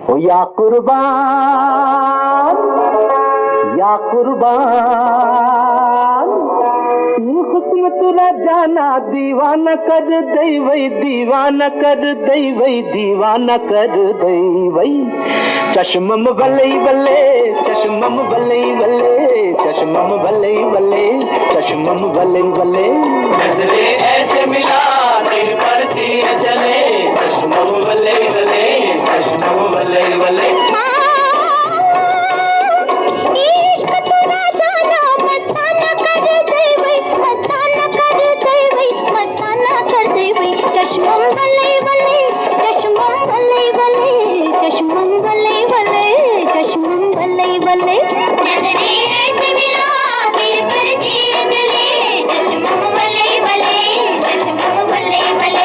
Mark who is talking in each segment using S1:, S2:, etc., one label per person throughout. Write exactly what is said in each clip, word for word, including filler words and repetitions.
S1: ओ या कुर्बान या कुर्बान, ये हुस्न तेरा जाना दीवाना कर दई वही, दीवाना कर दई वही, दीवाना कर दई वही। चश्मम बल्ले बल्ले, चश्मम बल्ले बल्ले, चश्मम बल्ले बल्ले, चश्मम बल्ले बल्ले। नजरे ऐसे मिला दिल पर तीर जले, चश्मम बल्ले बल्ले, चश्मम बल्ले बल्ले।
S2: चश्मम बल्ले बल्ले, चश्मम बल्ले बल्ले, चश्मम बल्ले बल्ले, चश्मम बल्ले बल्ले। नजरे ऐसे मिला दिल पर तीर जले, चश्मम बल्ले बल्ले, चश्मम बल्ले बल्ले।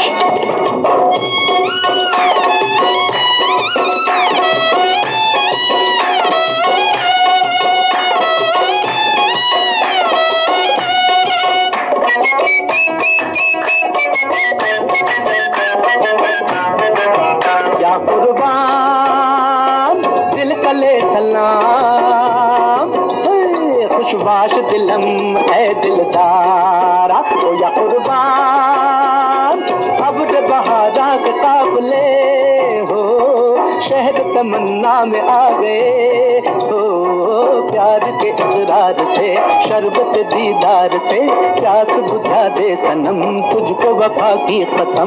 S1: कुर्बान दिल कले सलाम, खुशबाश दिलम है दिलदारा। ओ या कुर्बान अब्र बहारा के काबले हो, शहर तमन्ना में आ गए हो। प्यार के इकरार से, शरबत दीदार से, प्यास बुझा दे सनम, तुझको वफा की कसम।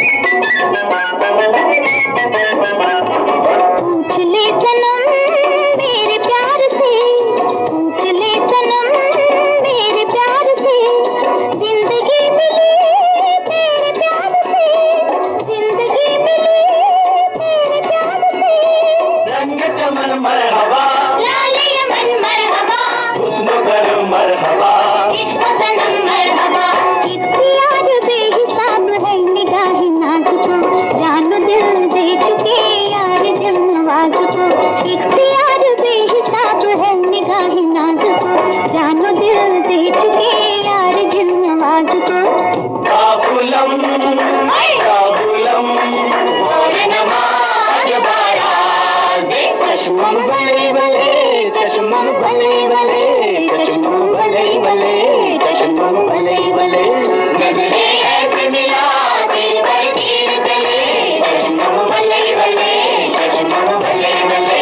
S2: पूछ ले सनम मेरे प्यार से, पूछ ले सनम मेरे प्यार से, जिंदगी मिली तेरे प्यार से, जिंदगी मिली तेरे प्यार से।
S1: रंग चमन मरहबा,
S2: लाले यमन मरहबा,
S1: हुस्न करो मरहबा,
S2: इश्क सनम मरहबा। इख्तियार बेहिसाब है निगाह नाज़ुको, जानो दिल दे चुके यार दिल नवाज को। इख्तियार बेहिसाब है निगाह नाज़ुको, जानो दिल दे चुके यार दिल नवाज को।
S1: काबुलम काबुलम और नमाज बाराज़े, चश्मम बले बले, चश्मम बले बले, चश्मम बले बले, चश्मम बले बले। नजरे ऐसे मिला दिल पर तीर चले, चश्मम बले बले, चश्मम बले बले।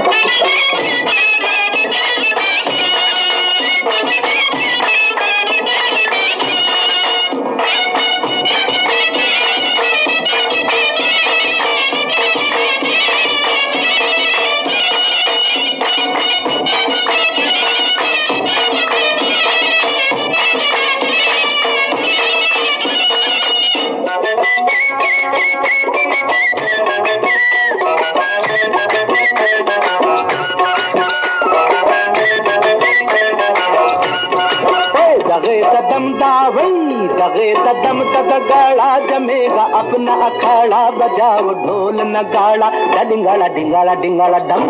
S1: दगे कदम दावई, दगे कदम तक गाड़ा जमेगा अपना अखाड़ा, बजाओ ढोल नगाड़ा, डिंगाड़ा डिंगाड़ा डिंगाड़ा डम।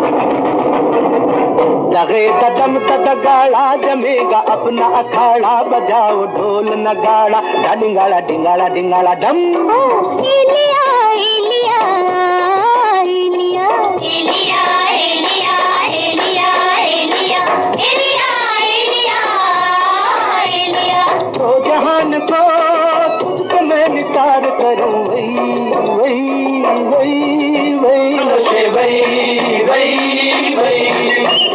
S1: दगे कदम तक गाड़ा जमेगा अपना अखाड़ा, बजाओ ढोल नगाड़ा, डिंगाड़ा डिंगाड़ा डिंगाड़ा डम।
S2: एलिया एलिया एलिया एलिया एलिया एलिया एलिया एलिया एलिया।
S1: तो जहान को तुझको मैं निसार करूं, वही वही वही वही वही वही वही।